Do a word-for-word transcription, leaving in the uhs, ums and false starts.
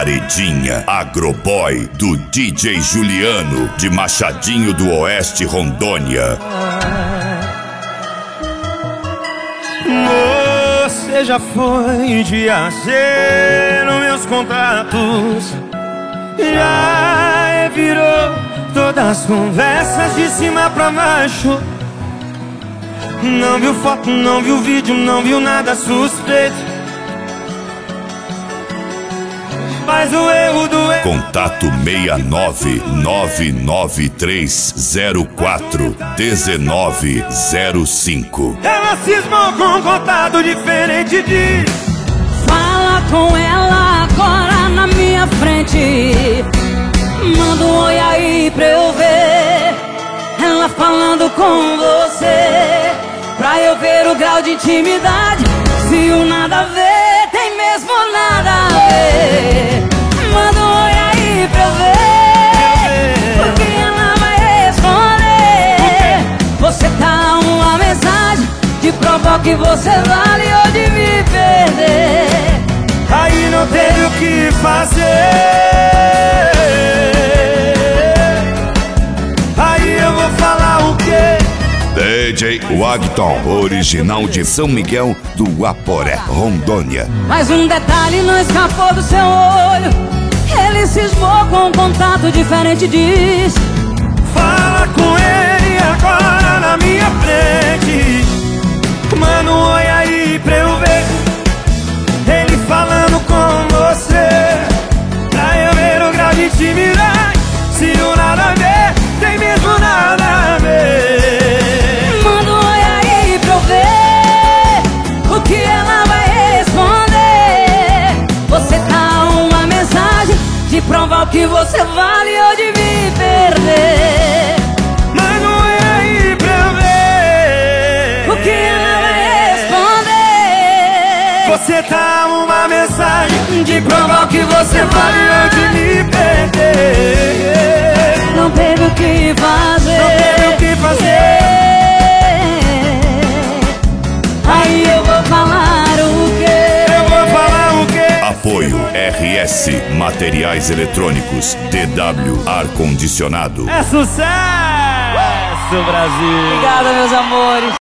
Paredinha Agroboy do D J Juliano de Machadinho do Oeste, Rondônia. Você já foi de A C nos meus contatos, já virou todas as conversas de cima pra baixo. Não viu foto, não viu vídeo, não viu nada suspeito. Mas o erro do erro. Contato seis nove nove nove três zero quatro um nove zero cinco. Ela cismou com um contato diferente de. Fala com ela agora na minha frente. Manda um oi aí pra eu ver ela falando com você, pra eu ver o grau de intimidade. Se o nada a ver tem mesmo nada a ver. Manda um oi aí pra eu ver, porque ela vai responder. Você tá uma mensagem de provar que você vale ou de me perder. Aí não teve o que fazer. Aí eu vou falar o quê? D J Wagton, original de São Miguel do Guaporé, Rondônia. Mas um detalhe não escapou do seu olho. Ele cismou com um contato diferente, diz. Fala com ele agora na minha frente. Manda um oi aí pra eu ver ele falando com você, pra eu ver o grau de intimidade. Se o nada a ver tem mesmo nada a ver. Manda um oi aí pra eu ver o que ela vai responder. Você tá uma mensagem de provar o que você vale ou de me perder. Manda um oi aí pra eu ver o que ela vai responder. Você tá uma mensagem de provar o que você vale ou de me perder. Não teve o que fazer. Não teve o que fazer. Aí eu vou falar o quê? Eu vou falar o quê? Apoio R S Materiais Eletrônicos, T W Ar Condicionado. É sucesso, Brasil! Obrigada, meus amores.